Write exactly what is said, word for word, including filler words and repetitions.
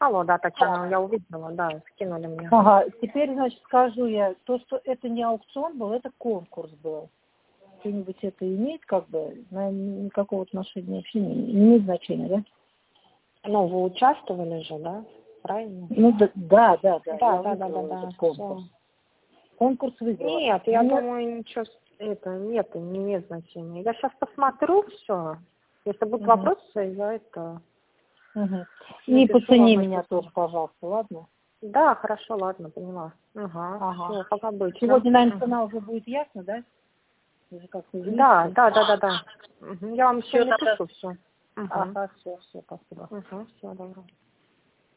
Алло, да, Татьяна, я увидела, да, скинули мне. Ага, теперь, значит, скажу я, то, что это не аукцион был, это конкурс был. Что-нибудь это имеет, как бы, наверное, никакого отношения вообще не, не имеет значения, да? Ну, вы участвовали же, да? Правильно? Ну, да, да, да, да, Да, я да, да, да, выиграла да, этот конкурс. всё. Конкурс выиграла. Нет, я Нет. думаю, ничего, это, нет, не имеет значения. Я сейчас посмотрю все. Если будут Угу. вопросы, я это... Угу. И напишу по цене вам, меня если тоже, что. пожалуйста, ладно? Да, хорошо, ладно, поняла. Ага, Ага. все, как обычно. Сегодня, наверное, Угу. цена уже будет ясна, да? Уже как-то Да, известно. да, да, да, да. Угу. Я вам еще Все, тогда. напишу все. Угу. Ага, все, все, спасибо. Угу, всего доброго.